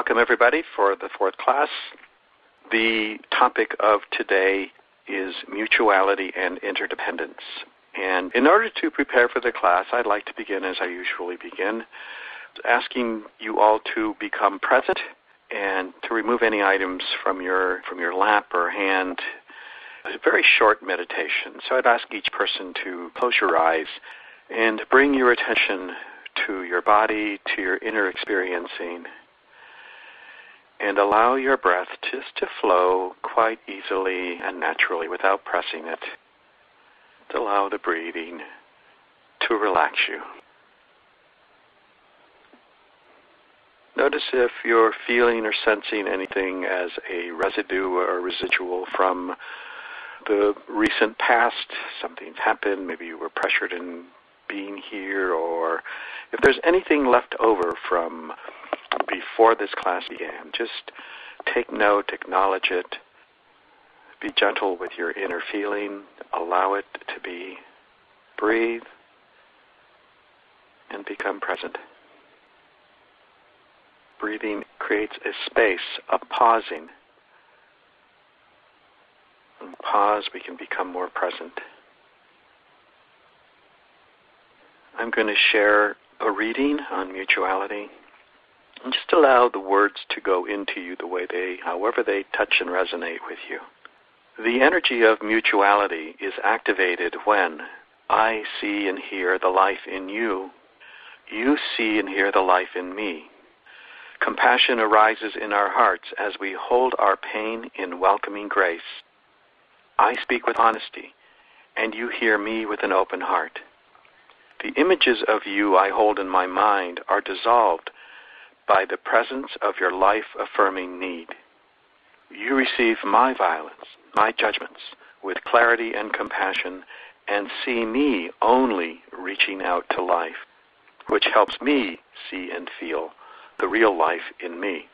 Welcome, everybody, for the fourth class. The topic of today is mutuality and interdependence. And in order to prepare for the class, I'd like to begin as I usually begin, asking you all to become present and to remove any items from your lap or hand. It's a very short meditation, so I'd ask each person to close your eyes and bring your attention to your body, to your inner experiencing, and allow your breath just to flow quite easily and naturally without pressing it. To allow the breathing to relax you. Notice if you're feeling or sensing anything as a residue or residual from the recent past. Something's happened, maybe you were pressured in being here, or if there's anything left over from before this class began, just take note, acknowledge it, be gentle with your inner feeling, allow it to be, breathe, and become present. Breathing creates a space, a pausing. When we pause, we can become more present. I'm going to share a reading on mutuality. And just allow the words to go into you however they touch and resonate with you. The energy of mutuality is activated when I see and hear the life in you. You see and hear the life in me. Compassion arises in our hearts as we hold our pain in welcoming grace. I speak with honesty, and you hear me with an open heart. The images of you I hold in my mind are dissolved by the presence of your life-affirming need. You receive my violence, my judgments, with clarity and compassion, and see me only reaching out to life, which helps me see and feel the real life in me.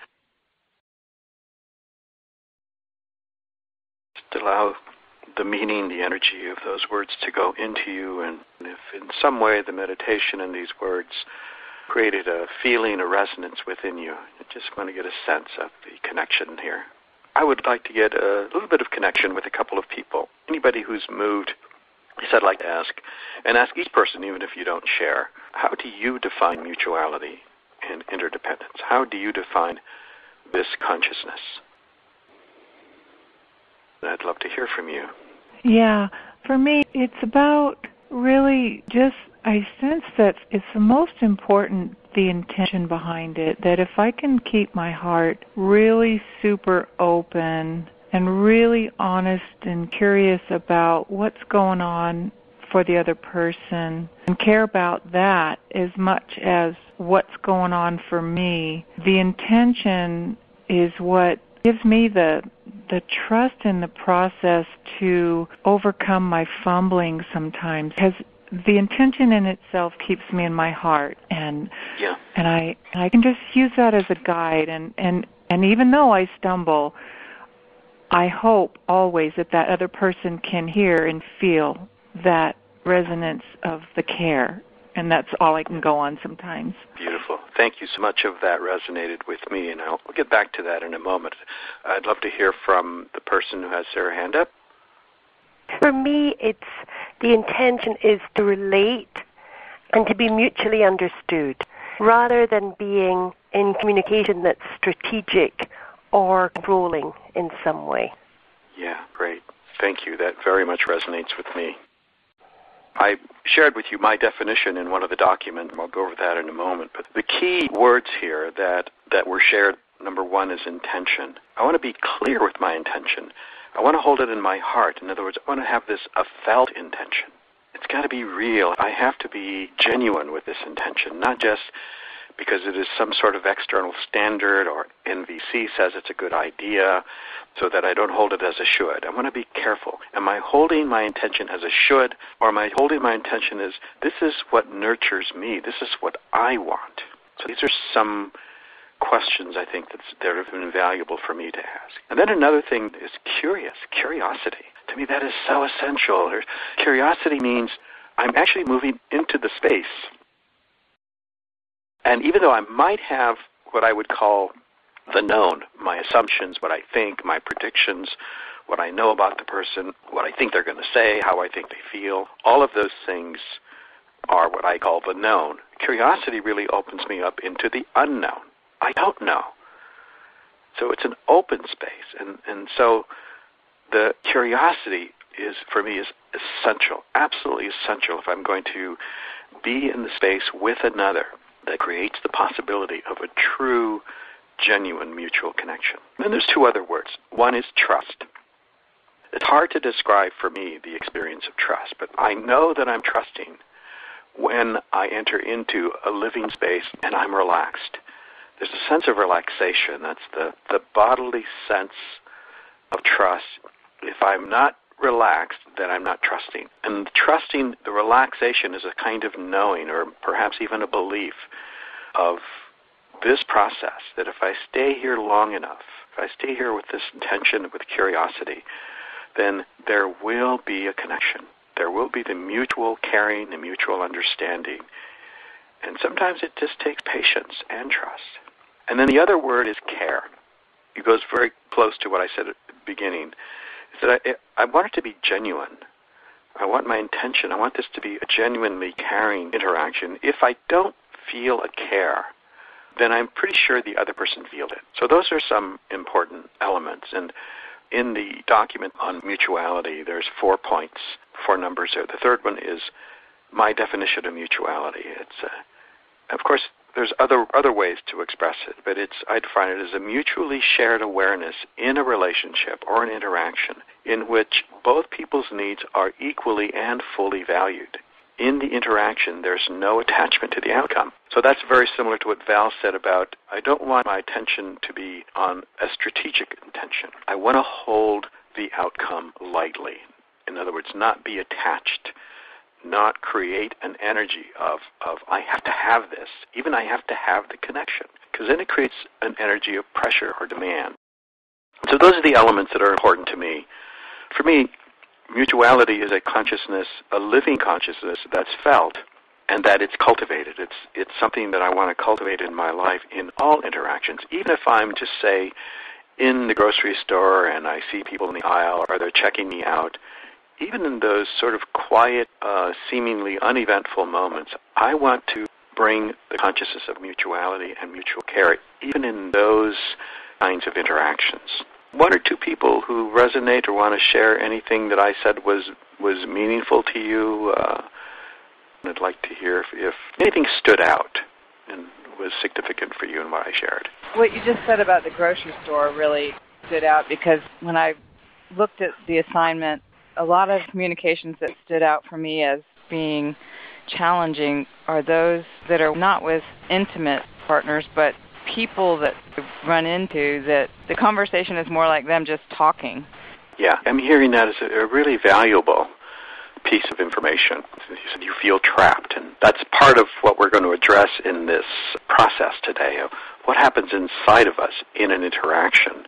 Just allow the meaning, the energy of those words to go into you, and if in some way the meditation and these words created a feeling, a resonance within you, I just want to get a sense of the connection here. I would like to get a little bit of connection with a couple of people. Anybody who's moved, I'd like to ask each person, even if you don't share, how do you define mutuality and interdependence? How do you define this consciousness? I'd love to hear from you. Yeah, for me, it's about really just, I sense that it's the most important, the intention behind it, that if I can keep my heart really super open and really honest and curious about what's going on for the other person and care about that as much as what's going on for me, the intention is what gives me the trust in the process to overcome my fumbling sometimes, because the intention in itself keeps me in my heart, and I can just use that as a guide, and even though I stumble, I hope always that other person can hear and feel that resonance of the care, and that's all I can go on sometimes. Beautiful. Thank you so much. Of that resonated with me, and we'll get back to that in a moment. I'd love to hear from the person who has their hand up. For me, it's the intention is to relate and to be mutually understood, rather than being in communication that's strategic or controlling in some way. Yeah, great. Thank you. That very much resonates with me. I shared with you my definition in one of the documents, and I'll go over that in a moment. But the key words here that were shared, number one, is intention. I want to be clear with my intention. I want to hold it in my heart. In other words, I want to have a felt intention. It's got to be real. I have to be genuine with this intention, not just because it is some sort of external standard or NVC says it's a good idea, so that I don't hold it as a should. I want to be careful. Am I holding my intention as a should, or am I holding my intention as this is what nurtures me, this is what I want? So these are some questions I think that have been valuable for me to ask. And then another thing is curiosity. To me, that is so essential. Curiosity means I'm actually moving into the space. And even though I might have what I would call the known, my assumptions, what I think, my predictions, what I know about the person, what I think they're going to say, how I think they feel. All of those things are what I call the known. Curiosity really opens me up into the unknown. I don't know. So it's an open space. And so the curiosity is, for me, is essential, absolutely essential if I'm going to be in the space with another that creates the possibility of a true, genuine mutual connection. And there's two other words. One is trust. It's hard to describe for me the experience of trust, but I know that I'm trusting when I enter into a living space and I'm relaxed. There's a sense of relaxation. That's the bodily sense of trust. If I'm not relaxed, then I'm not trusting. And trusting, the relaxation is a kind of knowing or perhaps even a belief of this process, that if I stay here long enough, if I stay here with this intention, with curiosity, then there will be a connection. There will be the mutual caring, the mutual understanding. And sometimes it just takes patience and trust. And then the other word is care. It goes very close to what I said at the beginning. Is that I want it to be genuine. I want my intention, I want this to be a genuinely caring interaction. If I don't feel a care, then I'm pretty sure the other person feels it. So those are some important elements. And in the document on mutuality, there's 4 points, 4 numbers there. The third one is my definition of mutuality. It's, of course, there's other ways to express it, but I define it as a mutually shared awareness in a relationship or an interaction in which both people's needs are equally and fully valued. In the interaction, there's no attachment to the outcome. So that's very similar to what Val said about, I don't want my attention to be on a strategic intention. I want to hold the outcome lightly. In other words, not be attached, not create an energy of I have to have this, even I have to have the connection, because then it creates an energy of pressure or demand. So those are the elements that are important to me. For me, mutuality is a consciousness, a living consciousness that's felt and that it's cultivated. It's something that I want to cultivate in my life in all interactions, even if I'm just, say, in the grocery store and I see people in the aisle or they're checking me out. Even in those sort of quiet, seemingly uneventful moments, I want to bring the consciousness of mutuality and mutual care, even in those kinds of interactions. 1 or 2 people who resonate or want to share anything that I said was meaningful to you. I'd like to hear if anything stood out and was significant for you in what I shared. What you just said about the grocery store really stood out, because when I looked at the assignment, a lot of communications that stood out for me as being challenging are those that are not with intimate partners, but people that run into that the conversation is more like them just talking. Yeah, I'm hearing that as a really valuable piece of information. You said you feel trapped, and that's part of what we're going to address in this process today of what happens inside of us in an interaction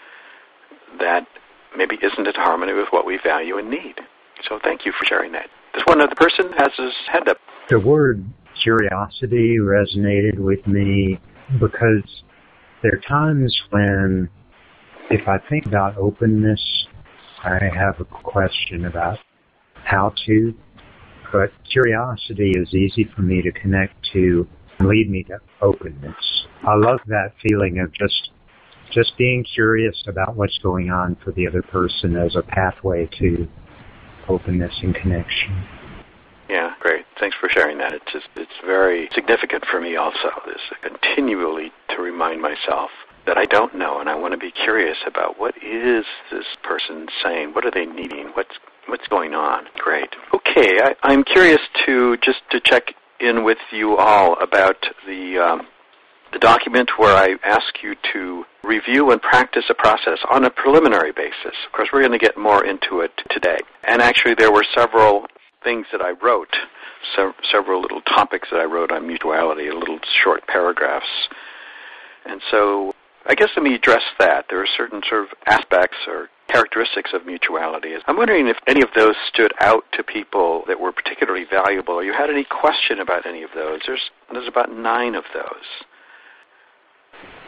that maybe isn't in harmony with what we value and need. So thank you for sharing that. This one other person has his hand up. The word curiosity resonated with me because there are times when, if I think about openness, I have a question about how to, but curiosity is easy for me to connect to and lead me to openness. I love that feeling of just being curious about what's going on for the other person as a pathway to openness and connection. Yeah, great. Thanks for sharing that. It's very significant for me also, this continually to remind myself that I don't know, and I want to be curious about what is this person saying, what are they needing, what's going on. Great. Okay, I'm curious to check in with you all about the document where I ask you to review and practice a process on a preliminary basis. Of course, we're going to get more into it today. And actually, there were several things that I wrote, several little topics that I wrote on mutuality, little short paragraphs. And so I guess let me address that. There are certain sort of aspects or characteristics of mutuality. I'm wondering if any of those stood out to people that were particularly valuable, or you had any question about any of those. There's about 9 of those.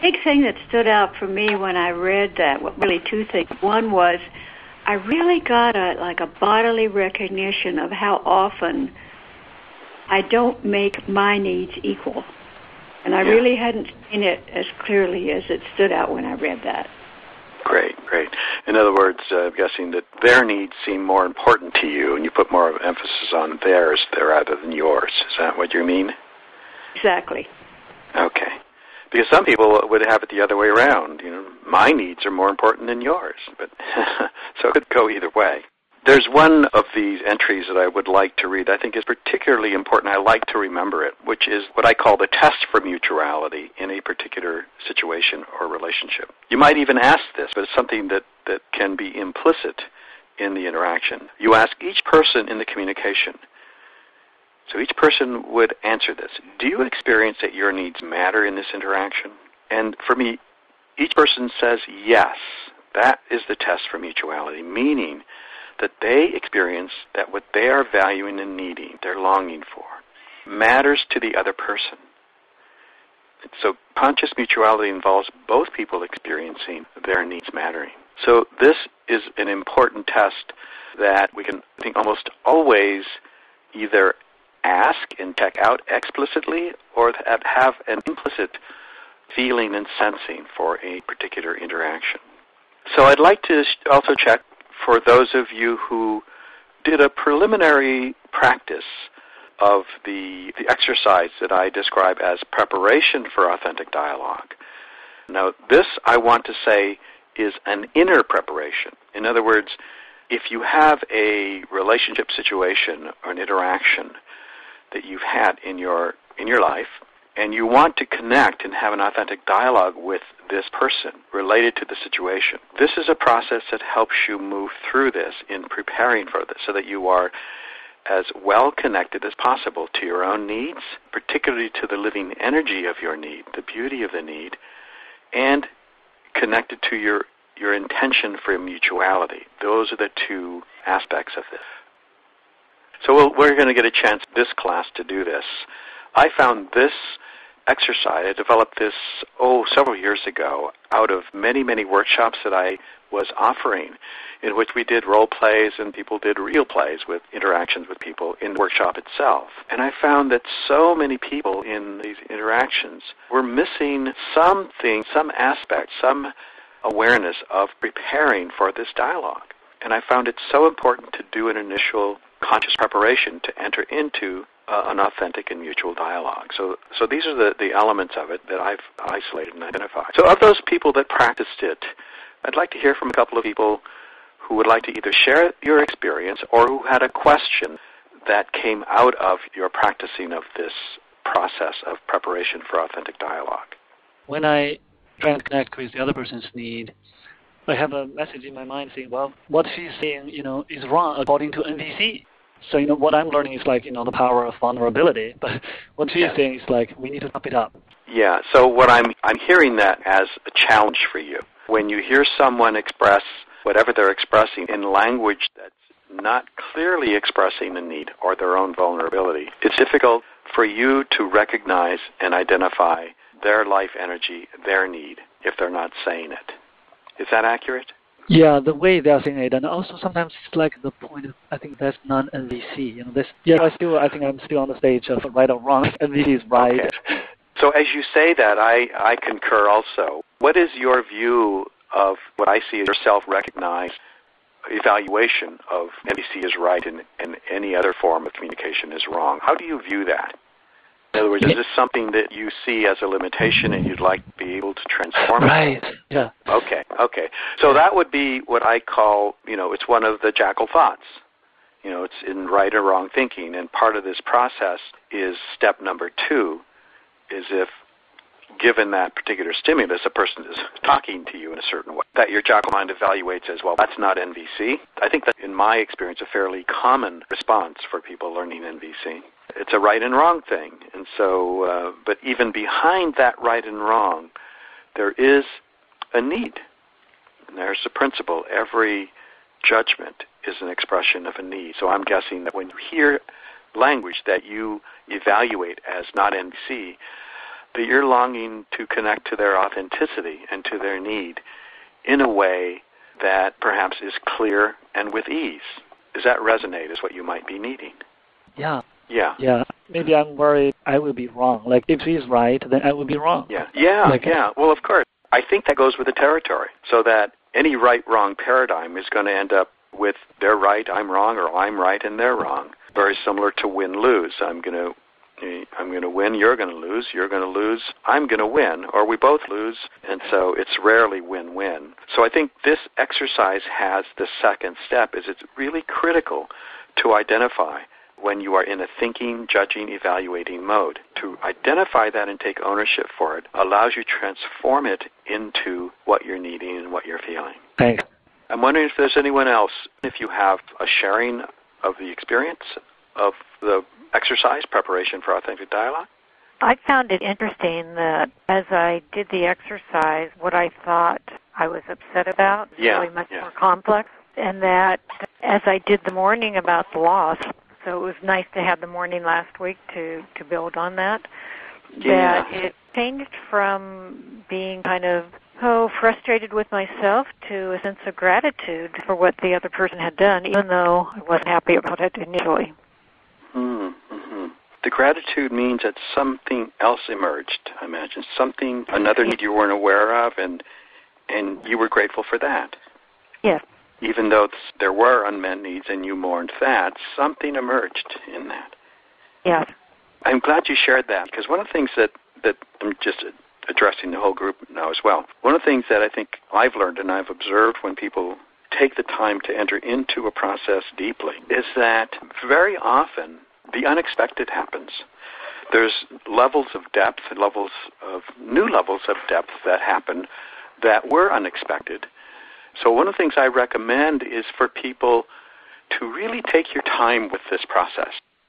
big thing that stood out for me when I read that, well, really two things. One was I really got a bodily recognition of how often I don't make my needs equal. And I really hadn't seen it as clearly as it stood out when I read that. Great. In other words, I'm guessing that their needs seem more important to you, and you put more emphasis on theirs rather than yours. Is that what you mean? Exactly. Okay. Because some people would have it the other way around. My needs are more important than yours. But so it could go either way. There's one of these entries that I would like to read I think is particularly important. I like to remember it, which is what I call the test for mutuality in a particular situation or relationship. You might even ask this, but it's something that can be implicit in the interaction. You ask each person in the communication. So each person would answer this. Do you experience that your needs matter in this interaction? And for me, each person says yes. That is the test for mutuality, meaning that they experience that what they are valuing and needing, they're longing for, matters to the other person. So conscious mutuality involves both people experiencing their needs mattering. So this is an important test that we can, I think, almost always either ask and check out explicitly or have an implicit feeling and sensing for a particular interaction. So I'd like to also check for those of you who did a preliminary practice of the exercise that I describe as preparation for authentic dialogue. Now, this, I want to say, is an inner preparation. In other words, if you have a relationship situation or an interaction that you've had in your life, and you want to connect and have an authentic dialogue with this person related to the situation, this is a process that helps you move through this in preparing for this so that you are as well connected as possible to your own needs, particularly to the living energy of your need, the beauty of the need, and connected to your intention for mutuality. Those are the two aspects of this. So we're going to get a chance this class to do this. I found this exercise, I developed this, several years ago out of many, many workshops that I was offering in which we did role plays and people did real plays with interactions with people in the workshop itself. And I found that so many people in these interactions were missing something, some aspect, some awareness of preparing for this dialogue. And I found it so important to do an initial conscious preparation to enter into an authentic and mutual dialogue. So these are the elements of it that I've isolated and identified. So of those people that practiced it, I'd like to hear from a couple of people who would like to either share your experience or who had a question that came out of your practicing of this process of preparation for authentic dialogue. When I try to connect with the other person's need, I have a message in my mind saying, well, what she's saying, is wrong according to NVC. So, what I'm learning is the power of vulnerability. But what she's saying is we need to top it up. Yeah, so what I'm hearing that as a challenge for you. When you hear someone express whatever they're expressing in language that's not clearly expressing the need or their own vulnerability, it's difficult for you to recognize and identify their life energy, their need, if they're not saying it. Is that accurate? Yeah, the way they are saying it, and also sometimes it's the point of, I think that's non-NVC. I think I'm still on the stage of right or wrong. NVC is right. Okay. So as you say that, I concur also. What is your view of what I see as your self-recognized evaluation of NVC is right and any other form of communication is wrong? How do you view that? In other words, is this something that you see as a limitation and you'd like to be able to transform it? Right, yeah. Okay. So that would be what I call, it's one of the jackal thoughts. It's in right or wrong thinking. And part of this process is step number 2, is if given that particular stimulus, a person is talking to you in a certain way, that your jackal mind evaluates as, well, that's not NVC. I think that, in my experience, a fairly common response for people learning NVC. It's a right and wrong thing. And so, but even behind that right and wrong, there is a need. And there's a principle. Every judgment is an expression of a need. So I'm guessing that when you hear language that you evaluate as not NVC, that you're longing to connect to their authenticity and to their need in a way that perhaps is clear and with ease. Does that resonate as what you might be needing? Yeah. Yeah. Yeah. Maybe I'm worried I will be wrong. Like, if he's right, then I will be wrong. Yeah. Yeah. Like, yeah. Well, of course. I think that goes with the territory, so that any right-wrong paradigm is going to end up with they're right, I'm wrong, or I'm right and they're wrong. Very similar to win-lose. I'm going to win, you're going to lose, you're going to lose, I'm going to win, or we both lose, and so it's rarely win-win. So I think this exercise has the second step, is it's really critical to identify when you are in a thinking, judging, evaluating mode. To identify that and take ownership for it allows you to transform it into what you're needing and what you're feeling. Thanks. I'm wondering if there's anyone else, if you have a sharing of the experience of the exercise, preparation for authentic dialogue. I found it interesting that as I did the exercise, what I thought I was upset about was really much more complex, and that as I did the morning about the loss, so it was nice to have the morning last week to build on that, that it changed from being kind of frustrated with myself to a sense of gratitude for what the other person had done, even though I wasn't happy about it initially. Mm-hmm. The gratitude means that something else emerged, I imagine, another need you weren't aware of, and you were grateful for that. Yes. Even though there were unmet needs and you mourned that, something emerged in that. Yes. I'm glad you shared that, because one of the things that I'm just addressing the whole group now as well, one of the things that I think I've learned and I've observed when people take the time to enter into a process deeply is that very often the unexpected happens. There's levels of depth, new levels of depth that happen that were unexpected. So one of the things I recommend is for people to really take your time with this process.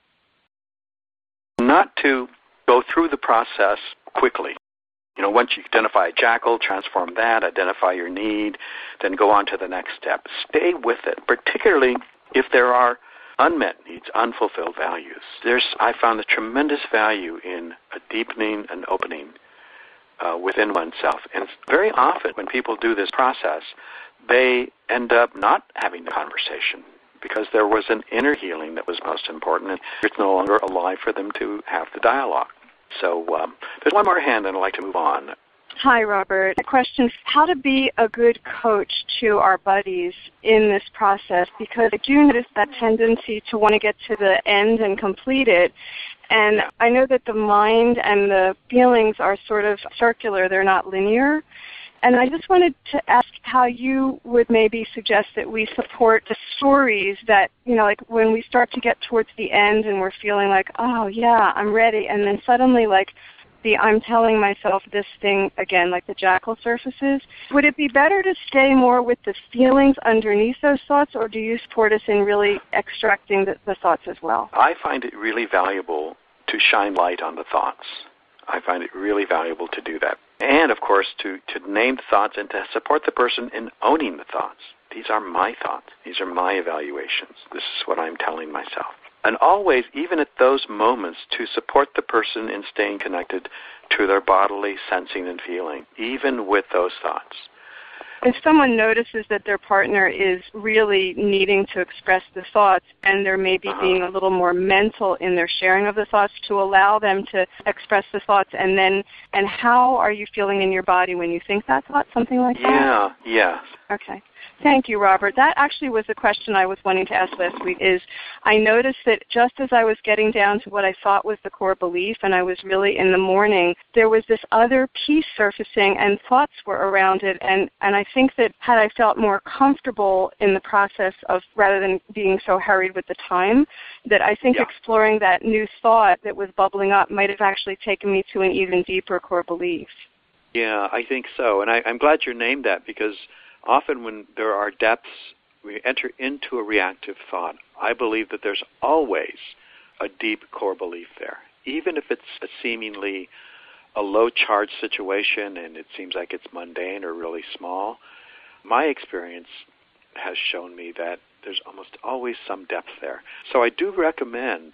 Not to go through the process quickly. Once you identify a jackal, transform that, identify your need, then go on to the next step. Stay with it, particularly if there are unmet needs, unfulfilled values. I found the tremendous value in a deepening and opening within oneself. And very often when people do this process, they end up not having the conversation because there was an inner healing that was most important, and it's no longer alive for them to have the dialogue. So there's one more hand, and I'd like to move on. Hi, Robert. A question, how to be a good coach to our buddies in this process, because I do notice that tendency to want to get to the end and complete it. And I know that the mind and the feelings are sort of circular. They're not linear. And I just wanted to ask how you would maybe suggest that we support the stories that, like when we start to get towards the end and we're feeling like, oh, yeah, I'm ready. And then suddenly, I'm telling myself this thing again, like the jackal surfaces. Would it be better to stay more with the feelings underneath those thoughts, or do you support us in really extracting the thoughts as well? I find it really valuable to shine light on the thoughts. I find it really valuable to do that. And, of course, to name the thoughts and to support the person in owning the thoughts. These are my thoughts. These are my evaluations. This is what I'm telling myself. And always, even at those moments, to support the person in staying connected to their bodily sensing and feeling, even with those thoughts. If someone notices that their partner is really needing to express the thoughts and they're maybe being a little more mental in their sharing of the thoughts, to allow them to express the thoughts, and how are you feeling in your body when you think that thought, something like that? Yeah. Okay. Thank you, Robert. That actually was a question I was wanting to ask last week. I noticed that just as I was getting down to what I thought was the core belief, and I was really in the morning, there was this other piece surfacing, and thoughts were around it. And I think that had I felt more comfortable in the process of, rather than being so hurried with the time, that I think exploring that new thought that was bubbling up might have actually taken me to an even deeper core belief. Yeah, I think so. And I'm glad you named that, because often when there are depths, we enter into a reactive thought. I believe that there's always a deep core belief there. Even if it's a seemingly a low-charge situation and it seems like it's mundane or really small, my experience has shown me that there's almost always some depth there. So I do recommend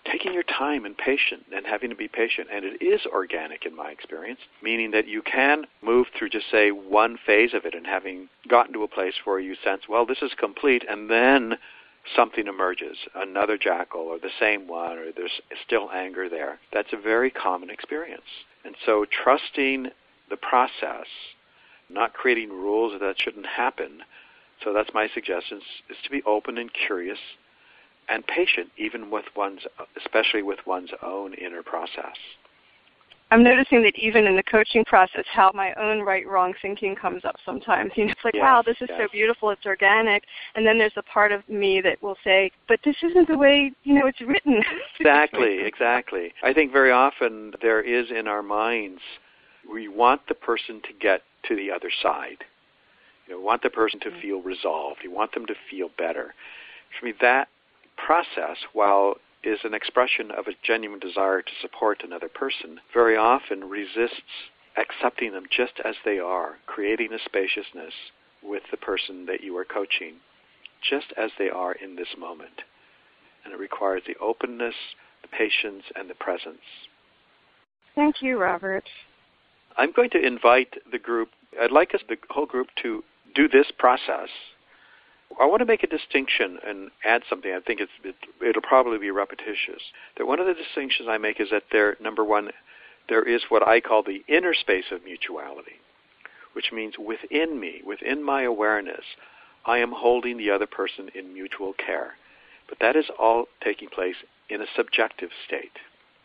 taking your time and patient and having to be patient. And it is organic in my experience, meaning that you can move through just, say, one phase of it and having gotten to a place where you sense, well, this is complete, and then something emerges, another jackal or the same one, or there's still anger there. That's a very common experience. And so trusting the process, not creating rules that shouldn't happen. So that's my suggestion, is to be open and curious and patient, even with especially with one's own inner process. I'm noticing that even in the coaching process, how my own right-wrong thinking comes up sometimes. It's like, wow, this is so beautiful, it's organic. And then there's a part of me that will say, but this isn't the way, it's written. Exactly. I think very often there is in our minds, we want the person to get to the other side. We want the person to feel resolved. You want them to feel better. For me, that process, while is an expression of a genuine desire to support another person, very often resists accepting them just as they are, creating a spaciousness with the person that you are coaching, just as they are in this moment. And it requires the openness, the patience, and the presence. Thank you, Robert. I'm going to invite the group, I'd like us, the whole group, to do this process. I want to make a distinction and add something. I think it'll probably be repetitious. That one of the distinctions I make is that number one, there is what I call the inner space of mutuality, which means within me, within my awareness, I am holding the other person in mutual care. But that is all taking place in a subjective state.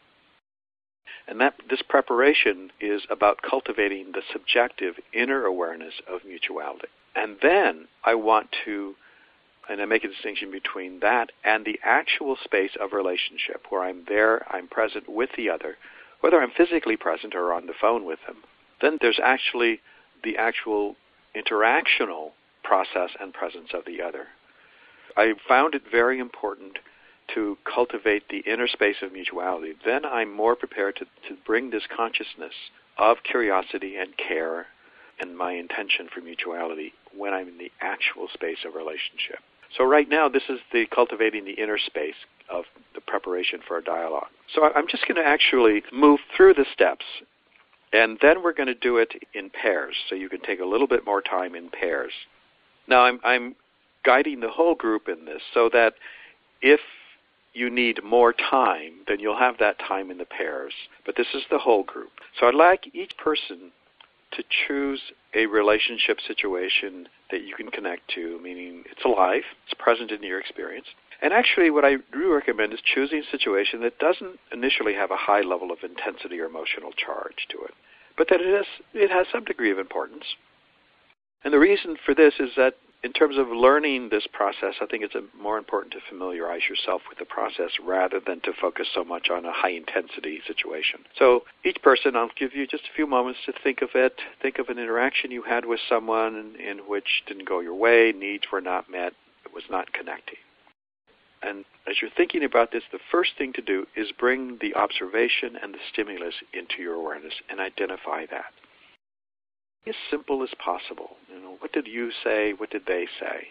And this preparation is about cultivating the subjective inner awareness of mutuality. And then I want to, and I make a distinction between that and the actual space of relationship, where I'm there, I'm present with the other, whether I'm physically present or on the phone with them. Then there's actually the actual interactional process and presence of the other. I found it very important to cultivate the inner space of mutuality. Then I'm more prepared to bring this consciousness of curiosity and care and my intention for mutuality when I'm in the actual space of relationship. So right now, this is the cultivating the inner space of the preparation for a dialogue. So I'm just going to actually move through the steps, and then we're going to do it in pairs, so you can take a little bit more time in pairs. Now, I'm guiding the whole group in this so that if you need more time, then you'll have that time in the pairs. But this is the whole group. So I'd like each person to choose a relationship situation that you can connect to, meaning it's alive, it's present in your experience. And actually what I do recommend is choosing a situation that doesn't initially have a high level of intensity or emotional charge to it, but that it has some degree of importance. And the reason for this is that in terms of learning this process, I think it's more important to familiarize yourself with the process rather than to focus so much on a high-intensity situation. So each person, I'll give you just a few moments to think of it. Think of an interaction you had with someone in which didn't go your way, needs were not met, it was not connecting. And as you're thinking about this, the first thing to do is bring the observation and the stimulus into your awareness and identify that. As simple as possible. What did you say? What did they say?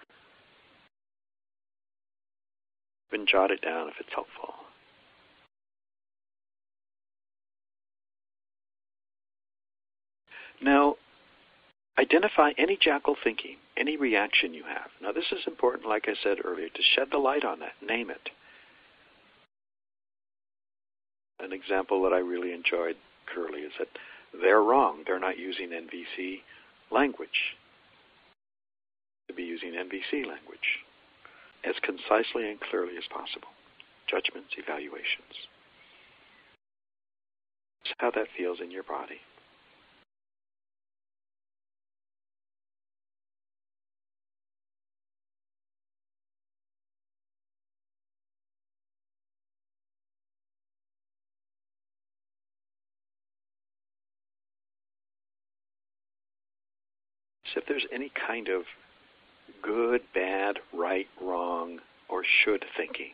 And jot it down if it's helpful. Now, identify any jackal thinking, any reaction you have. Now, this is important, like I said earlier, to shed the light on that. Name it. An example that I really enjoyed, Curly, is that they're wrong. They're not using NVC language. To be using NVC language as concisely and clearly as possible. Judgments, evaluations. That's how that feels in your body. So if there's any kind of good, bad, right, wrong, or should thinking,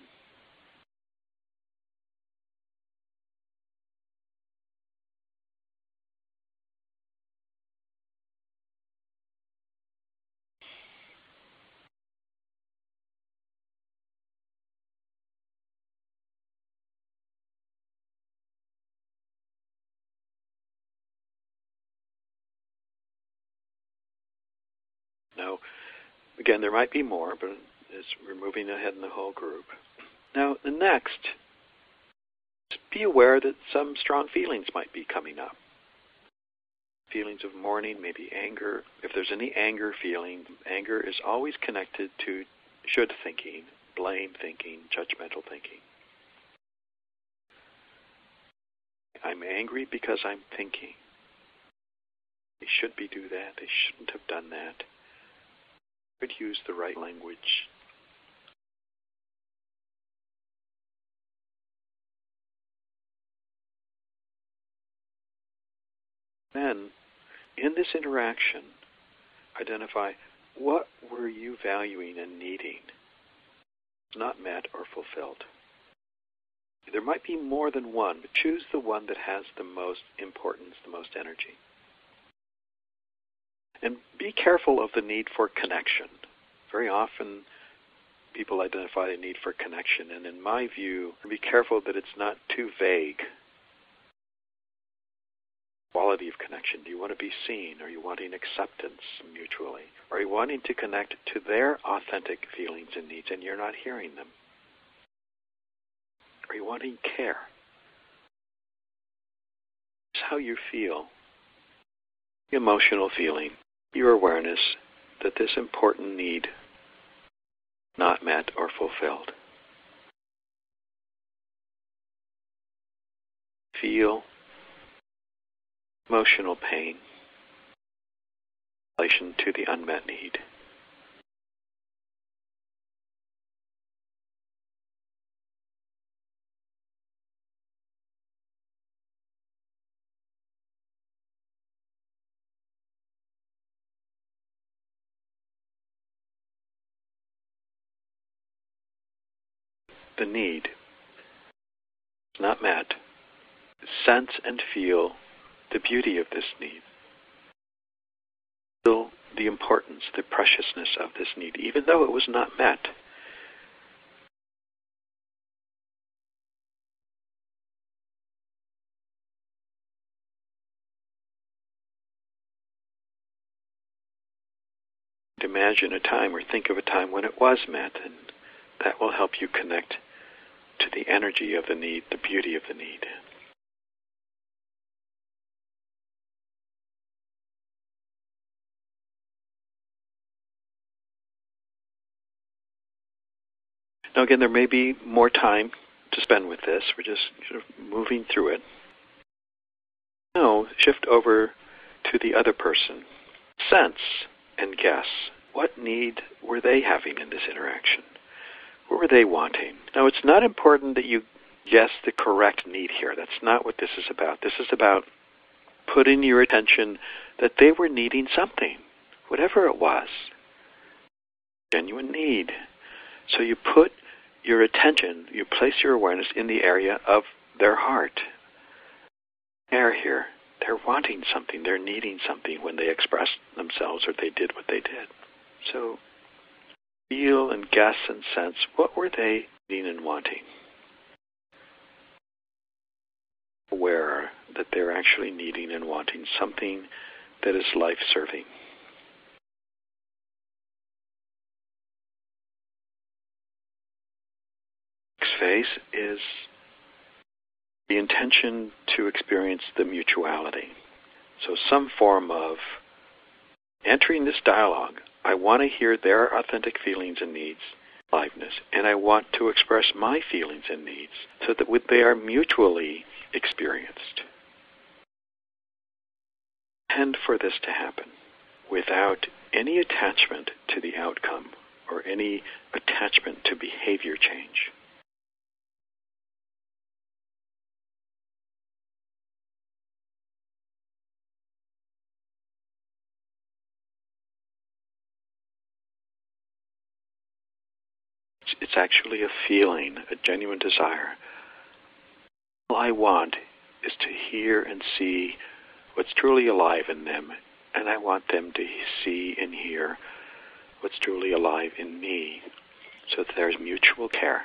Now, again, there might be more, but we're moving ahead in the whole group. Now, the next, be aware that some strong feelings might be coming up. Feelings of mourning, maybe anger. If there's any anger feeling, anger is always connected to should thinking, blame thinking, judgmental thinking. I'm angry because I'm thinking. They should do that. They shouldn't have done that. I could use the right language. Then, in this interaction, identify what were you valuing and needing, not met or fulfilled. There might be more than one, but choose the one that has the most importance, the most energy. And be careful of the need for connection. Very often, people identify the need for connection, and in my view, be careful that it's not too vague. Quality of connection. Do you want to be seen? Are you wanting acceptance mutually? Are you wanting to connect to their authentic feelings and needs, and you're not hearing them? Are you wanting care? It's how you feel. Emotional feeling. Your awareness that this important need not met or fulfilled. Feel emotional pain in relation to the unmet need. The need is not met. Sense and feel the beauty of this need. Feel the importance, the preciousness of this need, even though it was not met. Imagine a time or think of a time when it was met, and that will help you connect to the energy of the need, the beauty of the need. Now again, there may be more time to spend with this. We're just sort of moving through it. Now, shift over to the other person. Sense and guess. What need were they having in this interaction? What were they wanting? Now, it's not important that you guess the correct need here. That's not what this is about. This is about putting your attention that they were needing something, whatever it was. Genuine need. So you put your attention, you place your awareness in the area of their heart. They're here. They're wanting something. They're needing something when they expressed themselves or they did what they did. So feel and guess and sense, what were they needing and wanting? Aware that they're actually needing and wanting something that is life-serving. Next phase is the intention to experience the mutuality. So some form of entering this dialogue. I want to hear their authentic feelings and needs, aliveness, and I want to express my feelings and needs so that they are mutually experienced. And for this to happen without any attachment to the outcome or any attachment to behavior change. It's actually a feeling, a genuine desire. All I want is to hear and see what's truly alive in them, and I want them to see and hear what's truly alive in me, so that there's mutual care.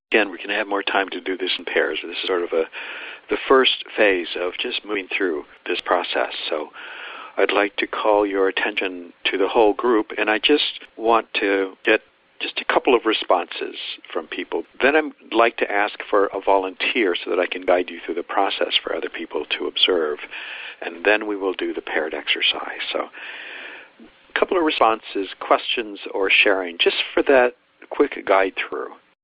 Again, we're going to have more time to do this in pairs. This is sort of the first phase of just moving through this process. So I'd like to call your attention to the whole group, and I just want to get just a couple of responses from people. Then I'd like to ask for a volunteer so that I can guide you through the process for other people to observe, and then we will do the paired exercise. So a couple of responses, questions, or sharing, just for that quick guide through.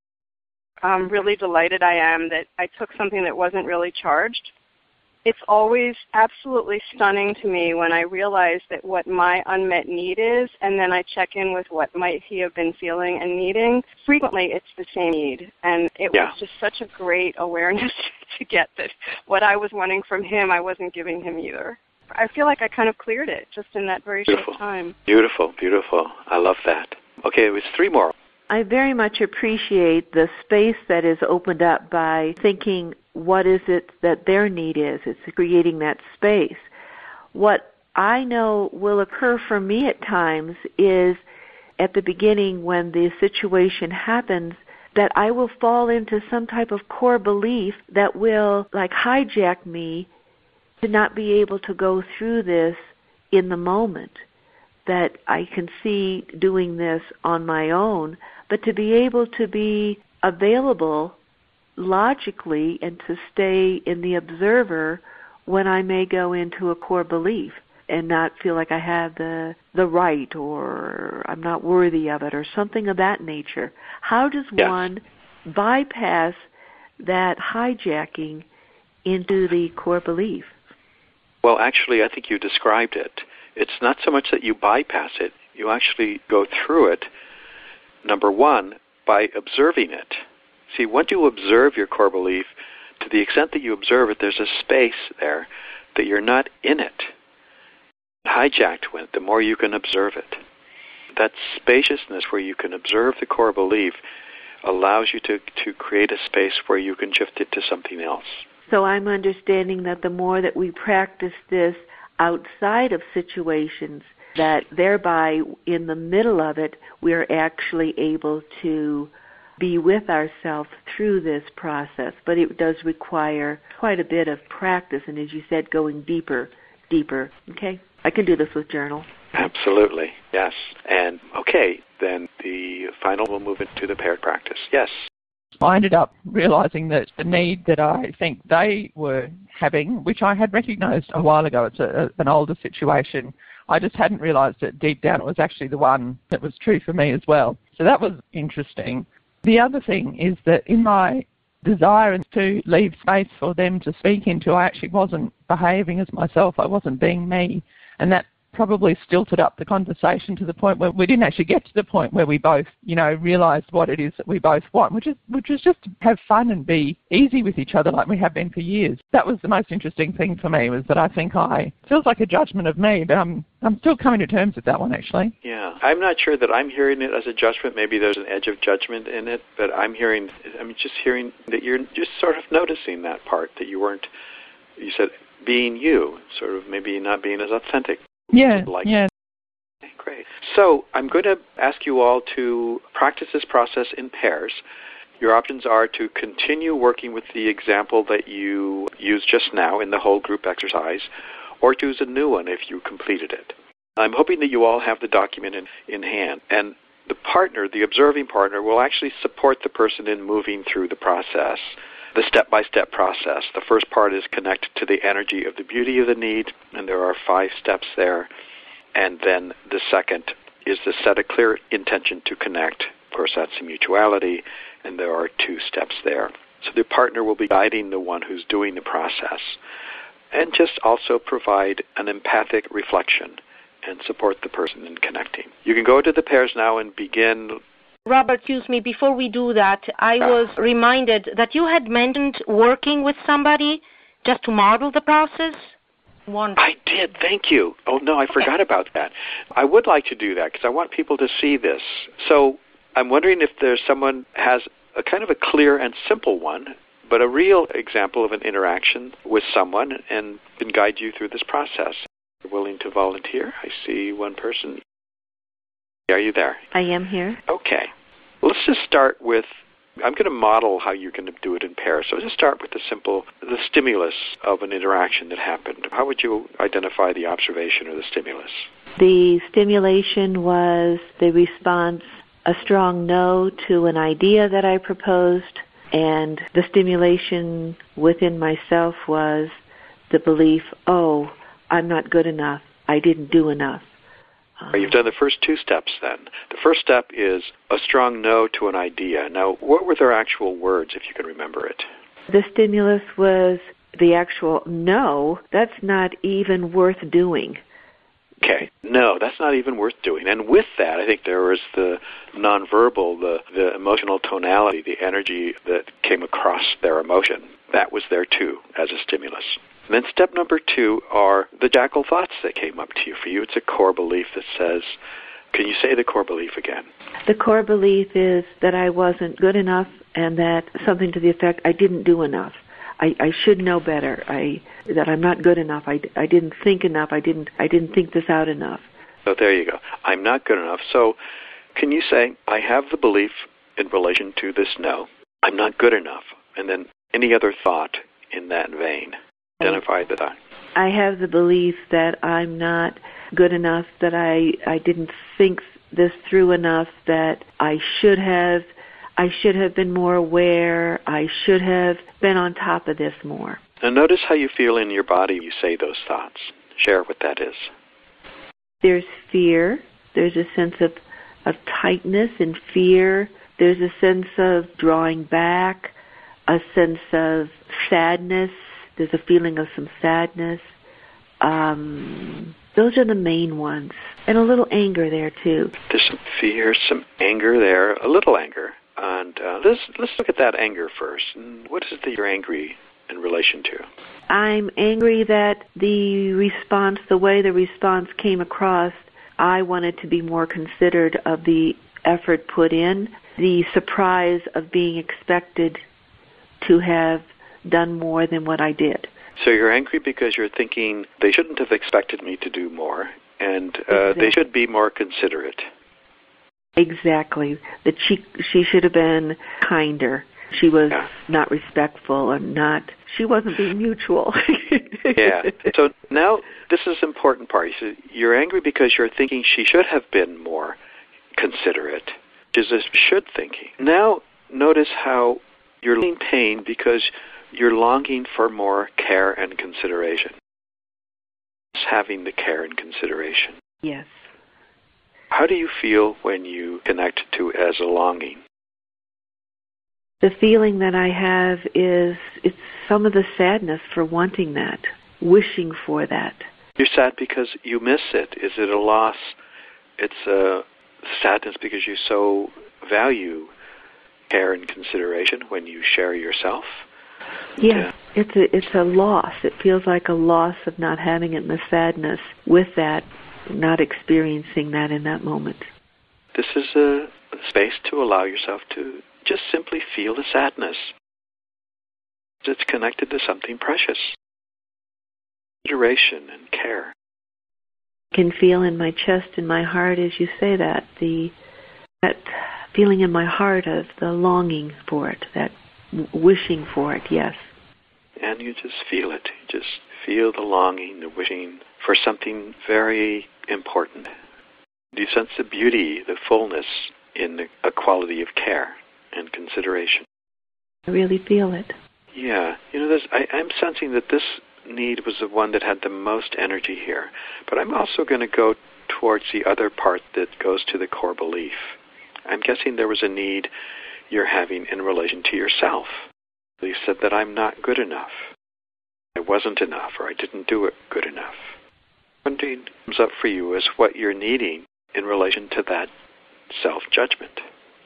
I'm really delighted I am that I took something that wasn't really charged. It's always absolutely stunning to me when I realize that what my unmet need is, and then I check in with what might he have been feeling and needing. Frequently, it's the same need. And it was just such a great awareness to get that what I was wanting from him, I wasn't giving him either. I feel like I kind of cleared it just in that very short time. Beautiful, beautiful. I love that. Okay, it was 3 more. I very much appreciate the space that is opened up by thinking, what is it that their need is? It's creating that space. What I know will occur for me at times is at the beginning when the situation happens that I will fall into some type of core belief that will like hijack me to not be able to go through this in the moment. That I can see doing this on my own, but to be able to be available logically and to stay in the observer when I may go into a core belief and not feel like I have the right or I'm not worthy of it or something of that nature. How does one bypass that hijacking into the core belief? Well, actually, I think you described it. It's not so much that you bypass it. You actually go through it, number one, by observing it. See, once you observe your core belief, to the extent that you observe it, there's a space there that you're not in it. Hijacked with, the more you can observe it. That spaciousness where you can observe the core belief allows you to create a space where you can shift it to something else. So I'm understanding that the more that we practice this outside of situations, that thereby in the middle of it, we're actually able to be with ourselves through this process. But it does require quite a bit of practice, and as you said, going deeper. Okay? I can do this with journal. Absolutely, yes. And okay, then the final will move into the paired practice. Yes. I ended up realizing that the need that I think they were having, which I had recognized a while ago, it's an older situation, I just hadn't realized that deep down it was actually the one that was true for me as well. So that was interesting. The other thing is that in my desire to leave space for them to speak into, I actually wasn't behaving as myself. I wasn't being me. And that probably stilted up the conversation to the point where we didn't actually get to the point where we both, realized what it is that we both want, which is just to have fun and be easy with each other like we have been for years. That was the most interesting thing for me, was that I think feels like a judgment of me, but I'm still coming to terms with that one, actually. Yeah. I'm not sure that I'm hearing it as a judgment. Maybe there's an edge of judgment in it, but I'm just hearing that you're just sort of noticing that part, that you said being you, sort of maybe not being as authentic. Yeah. Great. So I'm going to ask you all to practice this process in pairs. Your options are to continue working with the example that you used just now in the whole group exercise, or choose a new one if you completed it. I'm hoping that you all have the document in hand, and the partner, the observing partner, will actually support the person in moving through the process, the step-by-step process. The first part is connected to the energy of the beauty of the need, and there are 5 steps there. And then the second is to set a clear intention to connect. Of course, that's a mutuality, and there are 2 steps there. So the partner will be guiding the one who's doing the process, and just also provide an empathic reflection and support the person in connecting. You can go to the pairs now and begin. Robert, excuse me, before we do that, I was reminded that you had mentioned working with somebody just to model the process. I did, thank you. Oh, no, I forgot about that. I would like to do that because I want people to see this. So I'm wondering if there's someone has a kind of a clear and simple one, but a real example of an interaction with someone and can guide you through this process. You're willing to volunteer? I see one person. Are you there? I am here. Okay. Let's just start with I'm going to model how you're going to do it in pairs. So just start with the stimulus of an interaction that happened. How would you identify the observation or the stimulus? The stimulation was the response, a strong no to an idea that I proposed, and the stimulation within myself was the belief, oh, I'm not good enough, I didn't do enough. You've done the first two steps then. The first step is a strong no to an idea. Now, what were their actual words, if you can remember it? The stimulus was the actual no, that's not even worth doing. Okay, no, that's not even worth doing. And with that, I think there was the nonverbal, the emotional tonality, the energy that came across their emotion. That was there too as a stimulus. And then step number 2 are the jackal thoughts that came up to you. For you, it's a core belief that says, can you say the core belief again? The core belief is that I wasn't good enough and that something to the effect, I didn't do enough. I should know better. That I'm not good enough. I didn't think enough. I didn't think this out enough. So there you go. I'm not good enough. So can you say, I have the belief in relation to this no. I'm not good enough. And then any other thought in that vein. Identify the thought. I have the belief that I'm not good enough, that I didn't think this through enough, that I should have been more aware. I should have been on top of this more. Now notice how you feel in your body when you say those thoughts. Share what that is. There's fear. There's a sense of tightness and fear. There's a sense of drawing back, a sense of sadness. There's a feeling of some sadness. Those are the main ones. And a little anger there, too. There's some fear, some anger there, a little anger. And let's look at that anger first. And what is it that you're angry in relation to? I'm angry that the way the response came across, I wanted to be more considered of the effort put in, the surprise of being expected to have done more than what I did. So you're angry because you're thinking they shouldn't have expected me to do more, and exactly. They should be more considerate. Exactly. That she should have been kinder. She was not respectful and she wasn't being mutual. Yeah. So now this is the important part. You're angry because you're thinking she should have been more considerate. Which is this should thinking. Now notice how you're in pain because you're longing for more care and consideration. It's having the care and consideration. Yes. How do you feel when you connect to it as a longing? The feeling that I have is it's some of the sadness for wanting that, wishing for that. You're sad because you miss it. Is it a loss? It's a sadness because you so value care and consideration when you share yourself? Yes, it's a loss. It feels like a loss of not having it, and the sadness with that, not experiencing that in that moment. This is a space to allow yourself to just simply feel the sadness. It's connected to something precious. Consideration and care. I can feel in my chest and my heart as you say that, that feeling in my heart of the longing for it, that wishing for it, yes. And you just feel it. You just feel the longing, the wishing for something very important. Do you sense the beauty, the fullness in a quality of care and consideration? I really feel it. Yeah. I'm sensing that this need was the one that had the most energy here. But I'm also going to go towards the other part that goes to the core belief. I'm guessing there was a need you're having in relation to yourself. You said that I'm not good enough. I wasn't enough, or I didn't do it good enough. One thing comes up for you is what you're needing in relation to that self-judgment.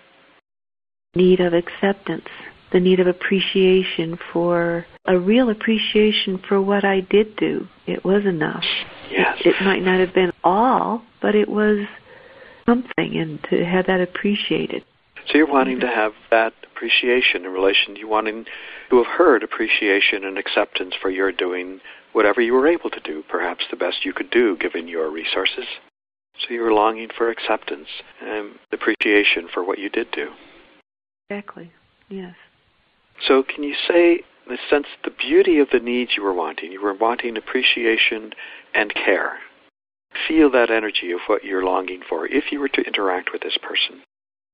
Need of acceptance, the need of appreciation for, a real appreciation for what I did do. It was enough. Yes. It might not have been all, but it was something, and to have that appreciated. So you're wanting to have that appreciation in relation, you wanting to have heard appreciation and acceptance for your doing whatever you were able to do, perhaps the best you could do given your resources. So you were longing for acceptance and appreciation for what you did do. Exactly. Yes. So can you say, in a sense, the beauty of the needs you were wanting appreciation and care. Feel that energy of what you're longing for if you were to interact with this person.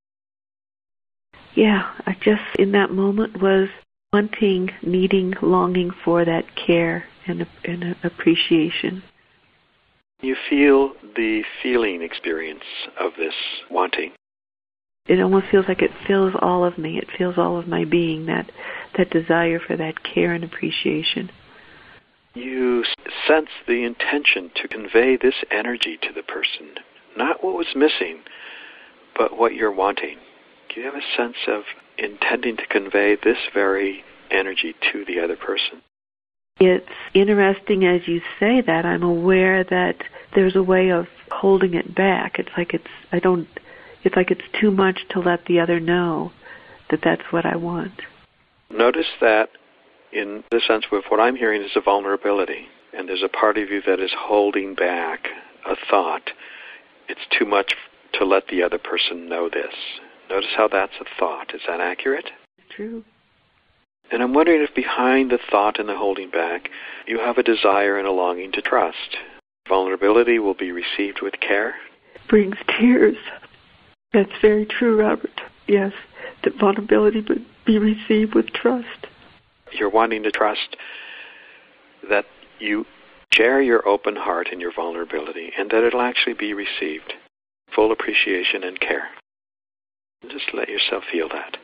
Yeah, I just, in that moment, was wanting, needing, longing for that care and appreciation. You feel the feeling experience of this wanting. It almost feels like it fills all of me. It fills all of my being, that desire for that care and appreciation. You sense the intention to convey this energy to the person, not what was missing, but what you're wanting. Do you have a sense of intending to convey this very energy to the other person? It's interesting as you say that. I'm aware that there's a way of holding it back. It's like it's too much to let the other know that that's what I want. Notice that in the sense of what I'm hearing is a vulnerability, and there's a part of you that is holding back a thought. It's too much to let the other person know this. Notice how that's a thought. Is that accurate? True. And I'm wondering if behind the thought and the holding back, you have a desire and a longing to trust. Vulnerability will be received with care. Brings tears. That's very true, Robert. Yes, that vulnerability would be received with trust. You're wanting to trust that you share your open heart and your vulnerability, and that it'll actually be received. Full appreciation and care. Just let yourself feel that.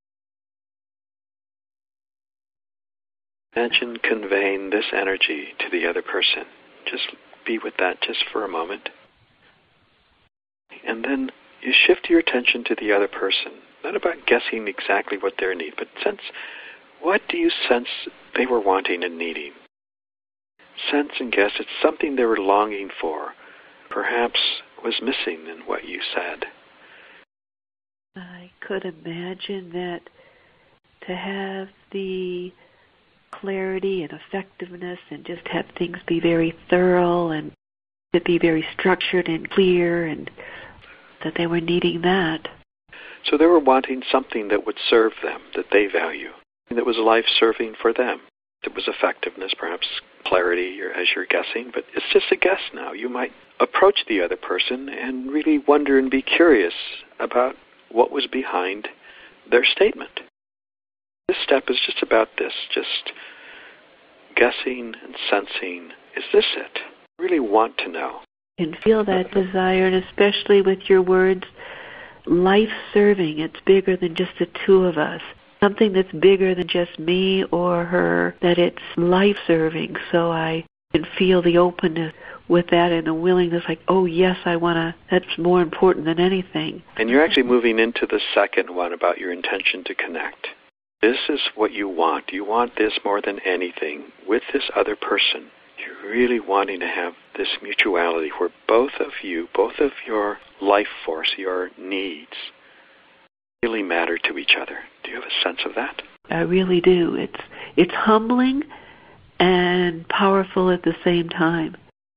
Imagine conveying this energy to the other person. Just be with that just for a moment. And then you shift your attention to the other person. Not about guessing exactly what their need, but what do you sense they were wanting and needing? Sense and guess it's something they were longing for, perhaps was missing in what you said. I could imagine that to have the clarity and effectiveness and just have things be very thorough and to be very structured and clear, and that they were needing that. So they were wanting something that would serve them, that they value, that was life-serving for them. It was effectiveness, perhaps clarity, as you're guessing, but it's just a guess now. You might approach the other person and really wonder and be curious about what was behind their statement. This step is just about this, just guessing and sensing, is this it? I really want to know. And feel that desire, and especially with your words, life-serving. It's bigger than just the two of us. Something that's bigger than just me or her, that it's life-serving. So I can feel the openness with that and the willingness, like, oh, yes, I want to, that's more important than anything. And you're actually moving into the second one about your intention to connect. This is what you want. You want this more than anything with this other person. You're really wanting to have this mutuality where both of you, both of your life force, your needs, really matter to each other. Do you have a sense of that? I really do. It's humbling and powerful at the same time.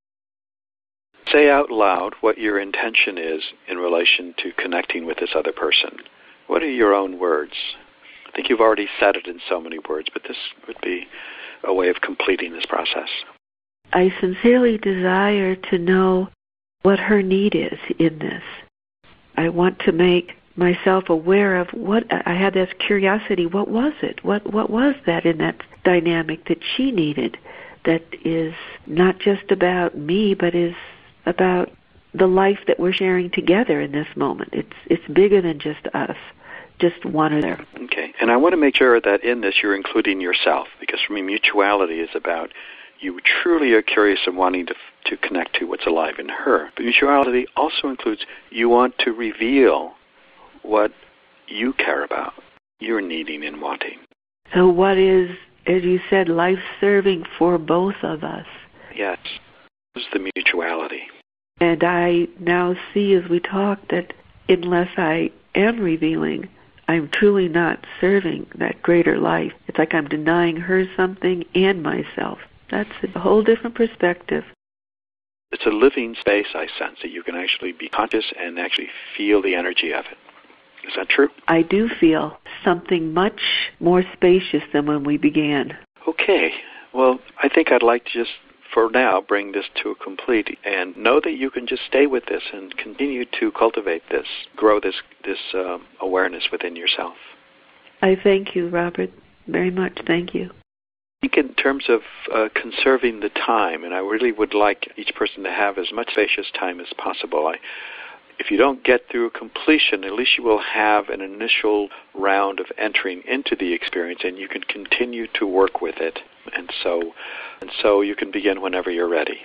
Say out loud what your intention is in relation to connecting with this other person. What are your own words? I think you've already said it in so many words, but this would be a way of completing this process. I sincerely desire to know what her need is in this. I want to make myself aware of what I had this curiosity. What was it? What was that in that dynamic that she needed? That is not just about me, but is about the life that we're sharing together in this moment. It's bigger than just us, just one other. Okay, and I want to make sure that in this you're including yourself, because for me mutuality is about you truly are curious and wanting to connect to what's alive in her. But mutuality also includes you want to reveal what you care about, you're needing and wanting. So what is, as you said, life-serving for both of us? Yes, this is the mutuality. And I now see as we talk that unless I am revealing, I'm truly not serving that greater life. It's like I'm denying her something and myself. That's a whole different perspective. It's a living space, I sense, that you can actually be conscious and actually feel the energy of it. Is that true? I do feel something much more spacious than when we began. Okay. Well, I think I'd like to just, for now, bring this to a complete and know that you can just stay with this and continue to cultivate this, grow this awareness within yourself. I thank you, Robert, very much. Thank you. I think in terms of conserving the time, and I really would like each person to have as much spacious time as possible. If you don't get through completion, at least you will have an initial round of entering into the experience, and you can continue to work with it. And so you can begin whenever you're ready.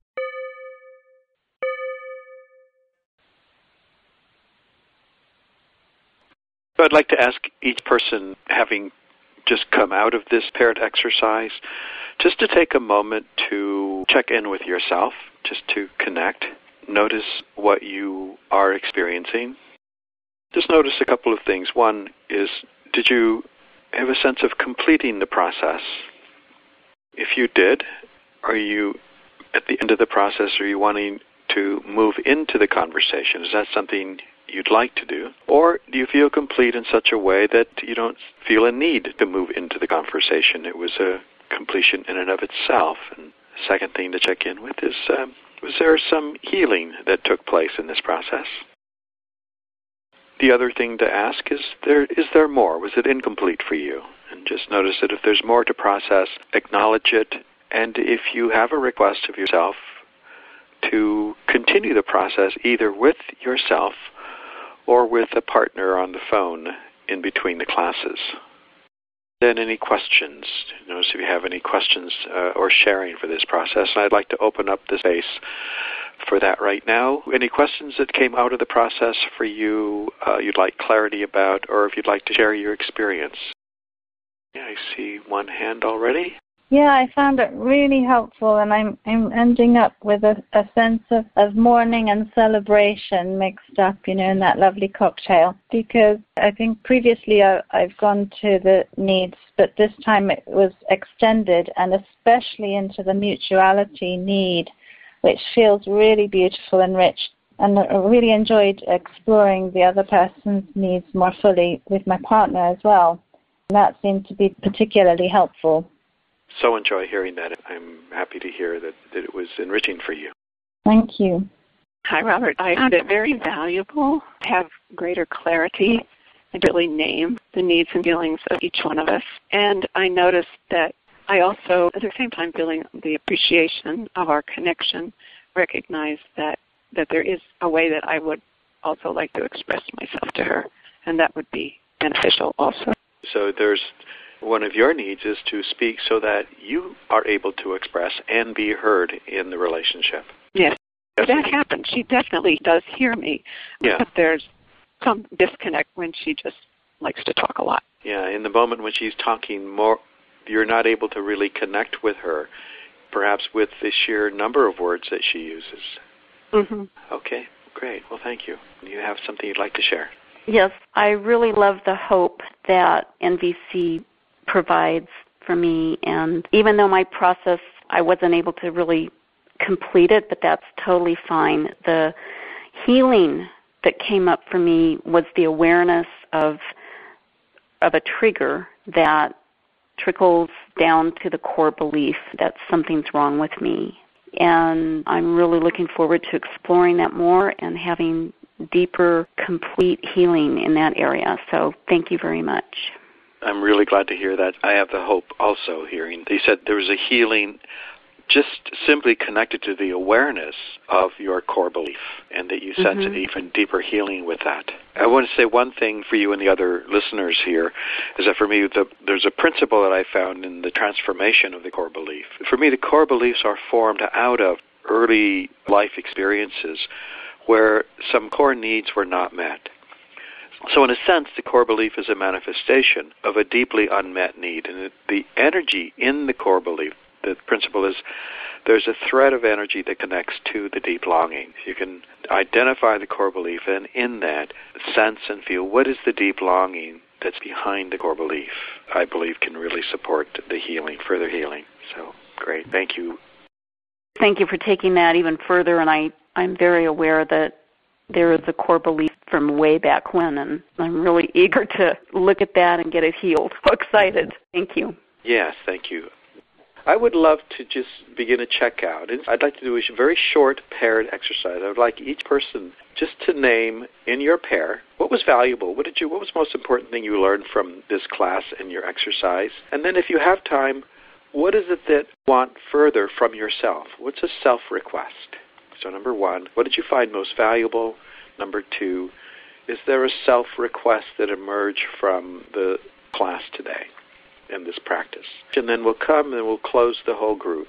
So I'd like to ask each person, having just come out of this paired exercise, just to take a moment to check in with yourself, just to connect. Notice what you are experiencing. Just notice a couple of things. One is, did you have a sense of completing the process? If you did, are you at the end of the process, are you wanting to move into the conversation? Is that something you'd like to do? Or do you feel complete in such a way that you don't feel a need to move into the conversation? It was a completion in and of itself. And the second thing to check in with is, was there some healing that took place in this process? The other thing to ask is there more? Was it incomplete for you? And just notice that if there's more to process, acknowledge it. And if you have a request of yourself to continue the process either with yourself or with a partner on the phone in between the classes. Then any questions? Notice if you have any questions or sharing for this process. And I'd like to open up the space for that right now. Any questions that came out of the process for you you'd like clarity about, or if you'd like to share your experience? Yeah, I see one hand already. Yeah, I found it really helpful, and I'm ending up with a sense of mourning and celebration mixed up, in that lovely cocktail. Because I think previously I've gone to the needs, but this time it was extended, and especially into the mutuality need, which feels really beautiful and rich. And I really enjoyed exploring the other person's needs more fully with my partner as well. And that seemed to be particularly helpful. So enjoy hearing that. I'm happy to hear that it was enriching for you. Thank you. Hi, Robert. I found it very valuable to have greater clarity and really name the needs and feelings of each one of us. And I noticed that I also, at the same time, feeling the appreciation of our connection, recognize that there is a way that I would also like to express myself to her, and that would be beneficial also. So there's one of your needs is to speak so that you are able to express and be heard in the relationship. Yes, that happens. She definitely does hear me. Yeah. But there's some disconnect when she just likes to talk a lot. Yeah, in the moment when she's talking more, you're not able to really connect with her, perhaps with the sheer number of words that she uses. Mm-hmm. Okay, great. Well, thank you. You have something you'd like to share? Yes, I really love the hope that NVC provides for me. And even though my process, I wasn't able to really complete it, but that's totally fine. The healing that came up for me was the awareness of a trigger that trickles down to the core belief that something's wrong with me. And I'm really looking forward to exploring that more and having deeper, complete healing in that area. So thank you very much. I'm really glad to hear that. I have the hope also hearing. They said there was a healing just simply connected to the awareness of your core belief, and that you sense an even deeper healing with that. I want to say one thing for you and the other listeners here, is that for me, there's a principle that I found in the transformation of the core belief. For me, the core beliefs are formed out of early life experiences where some core needs were not met. So in a sense, the core belief is a manifestation of a deeply unmet need. And the energy in the core belief, the principle is there's a thread of energy that connects to the deep longing. You can identify the core belief and in that sense and feel what is the deep longing that's behind the core belief, I believe can really support the healing, further healing. So great. Thank you. Thank you for taking that even further. And I'm very aware that there is a core belief from way back when, and I'm really eager to look at that and get it healed. So excited. Thank you. Yes, thank you. I would love to just begin a checkout. I'd like to do a very short paired exercise. I would like each person just to name in your pair what was valuable. What was the most important thing you learned from this class and your exercise? And then if you have time, what is it that you want further from yourself? What's a self-request? So number 1, what did you find most valuable? Number 2, is there a self-request that emerged from the class today in this practice? And then we'll come and we'll close the whole group.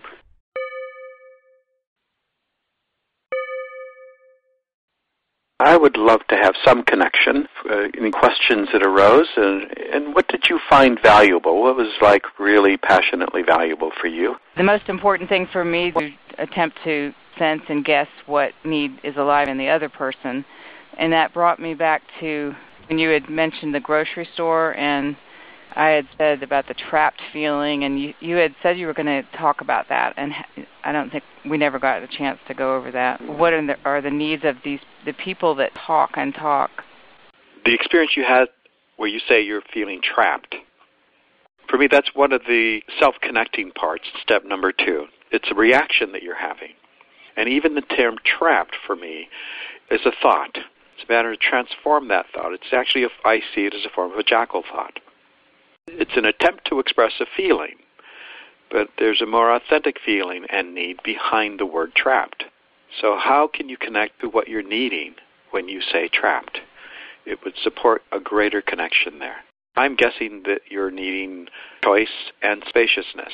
I would love to have some connection, any questions that arose, and what did you find valuable? What was really passionately valuable for you? The most important thing for me is to attempt to sense and guess what need is alive in the other person. And that brought me back to when you had mentioned the grocery store, and I had said about the trapped feeling, and you had said you were going to talk about that, and I don't think we never got a chance to go over that. What are the needs of the people that talk and talk? The experience you had where you say you're feeling trapped, for me that's one of the self-connecting parts, step number 2. It's a reaction that you're having. And even the term trapped for me is a thought. It's a matter to transform that thought. It's actually, I see it as a form of a jackal thought. It's an attempt to express a feeling, but there's a more authentic feeling and need behind the word trapped. So how can you connect to what you're needing when you say trapped? It would support a greater connection there. I'm guessing that you're needing choice and spaciousness.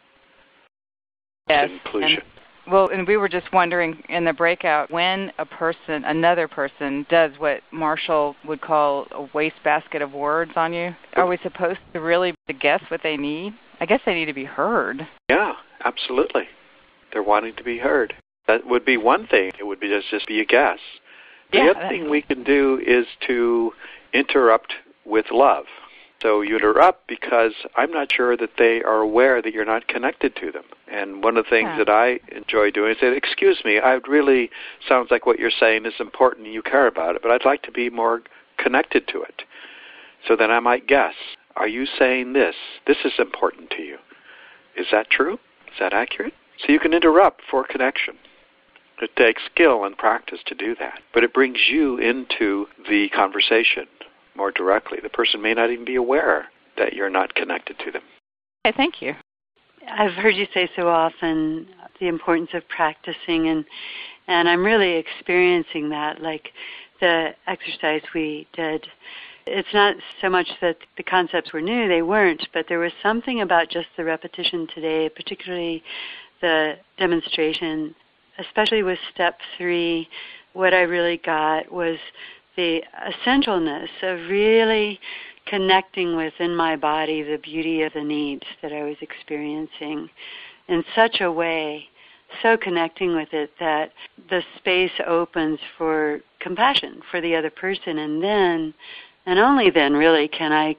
Yes. Inclusion. And we were just wondering in the breakout, when another person does what Marshall would call a wastebasket of words on you, are we supposed to really guess what they need? I guess they need to be heard. Yeah, absolutely. They're wanting to be heard. That would be one thing. It would be just be a guess. The other thing we can do is to interrupt with love. So you interrupt because I'm not sure that they are aware that you're not connected to them. And one of the things that I enjoy doing is say, excuse me, sounds like what you're saying is important and you care about it, but I'd like to be more connected to it. So then I might guess, are you saying this? This is important to you. Is that true? Is that accurate? So you can interrupt for connection. It takes skill and practice to do that. But it brings you into the conversation more directly. The person may not even be aware that you're not connected to them. Okay, thank you. I've heard you say so often the importance of practicing, and I'm really experiencing that, like the exercise we did. It's not so much that the concepts were new, they weren't, but there was something about just the repetition today, particularly the demonstration, especially with step 3. What I really got was the essentialness of really connecting within my body the beauty of the needs that I was experiencing in such a way, so connecting with it that the space opens for compassion for the other person, and then, and only then really, can I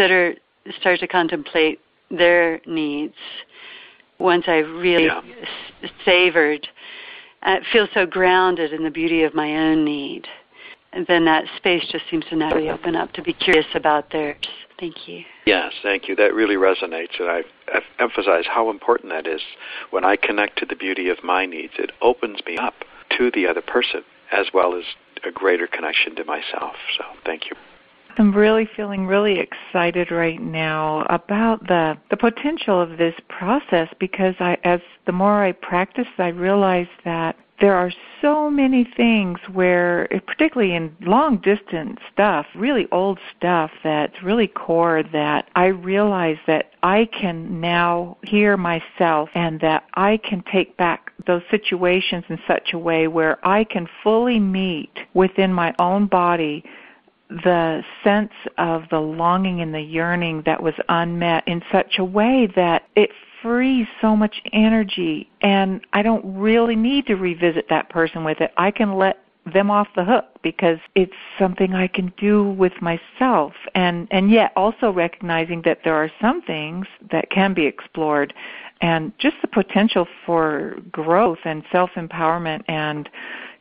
start to contemplate their needs once I really savored. I feel so grounded in the beauty of my own need. And then that space just seems to naturally open up to be curious about theirs. Thank you. Yes, thank you. That really resonates, and I've emphasized how important that is. When I connect to the beauty of my needs, it opens me up to the other person as well as a greater connection to myself. So thank you. I'm really feeling really excited right now about the potential of this process, because as the more I practice, I realize that there are so many things where, particularly in long-distance stuff, really old stuff that's really core, that I realize that I can now hear myself and that I can take back those situations in such a way where I can fully meet within my own body the sense of the longing and the yearning that was unmet in such a way that it frees so much energy, and I don't really need to revisit that person with it. I can let them off the hook because it's something I can do with myself, and yet also recognizing that there are some things that can be explored, and just the potential for growth and self-empowerment and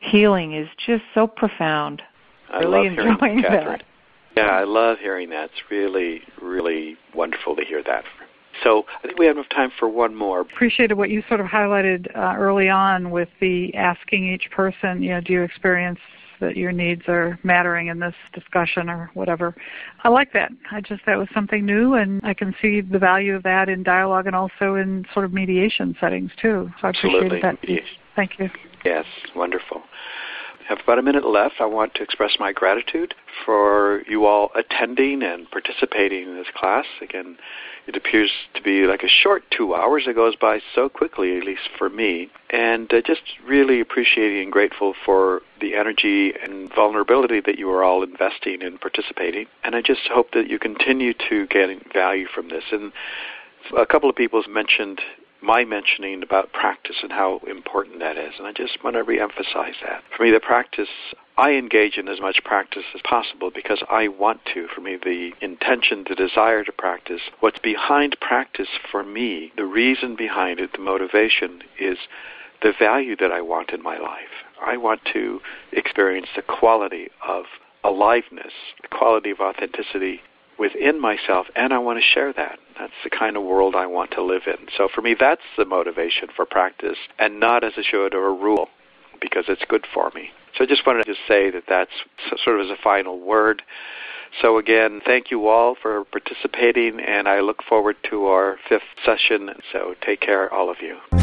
healing is just so profound. I really love hearing enjoying that. Yeah, I love hearing that. It's really, really wonderful to hear that. So I think we have enough time for one more. Appreciated what you sort of highlighted early on with the asking each person, do you experience that your needs are mattering in this discussion or whatever. I like that. That was something new, and I can see the value of that in dialogue and also in sort of mediation settings too. So I appreciated that. Thank you. Yes, wonderful. I have about a minute left. I want to express my gratitude for you all attending and participating in this class. Again, it appears to be like a short 2 hours. It goes by so quickly, at least for me. And just really appreciating and grateful for the energy and vulnerability that you are all investing in participating. And I just hope that you continue to get value from this. And a couple of people have mentioned my mentioning about practice and how important that is. And I just want to reemphasize that. For me, the practice, I engage in as much practice as possible because I want to. For me, the intention, the desire to practice, what's behind practice for me, the reason behind it, the motivation is the value that I want in my life. I want to experience the quality of aliveness, the quality of authenticity within myself, and I want to share that. That's the kind of world I want to live in. So for me, that's the motivation for practice, and not as a should or a rule, because it's good for me. So I just wanted to say that that's sort of as a final word. So again, thank you all for participating, and I look forward to our 5th session. So take care, all of you.